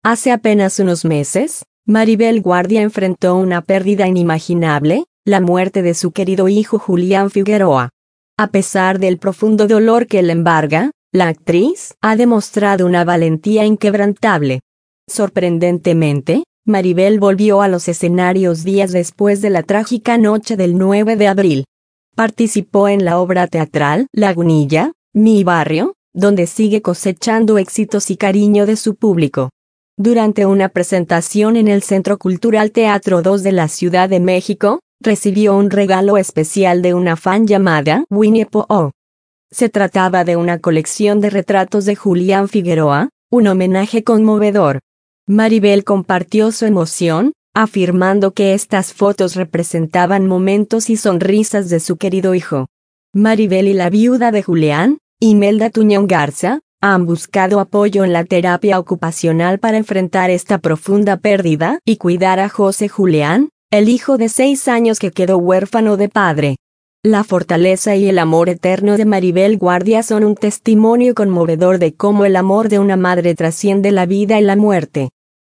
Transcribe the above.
Hace apenas unos meses, Maribel Guardia enfrentó una pérdida inimaginable, la muerte de su querido hijo Julián Figueroa. A pesar del profundo dolor que le embarga, la actriz ha demostrado una valentía inquebrantable. Sorprendentemente, Maribel volvió a los escenarios días después de la trágica noche del 9 de abril. Participó en la obra teatral Lagunilla, Mi Barrio, donde sigue cosechando éxitos y cariño de su público. Durante una presentación en el Centro Cultural Teatro 2 de la Ciudad de México, recibió un regalo especial de una fan llamada Winnie Pooh. Se trataba de una colección de retratos de Julián Figueroa, un homenaje conmovedor. Maribel compartió su emoción, afirmando que estas fotos representaban momentos y sonrisas de su querido hijo. Maribel y la viuda de Julián, Imelda Tuñón Garza, han buscado apoyo en la terapia ocupacional para enfrentar esta profunda pérdida y cuidar a José Julián, el hijo de 6 años que quedó huérfano de padre. La fortaleza y el amor eterno de Maribel Guardia son un testimonio conmovedor de cómo el amor de una madre trasciende la vida y la muerte.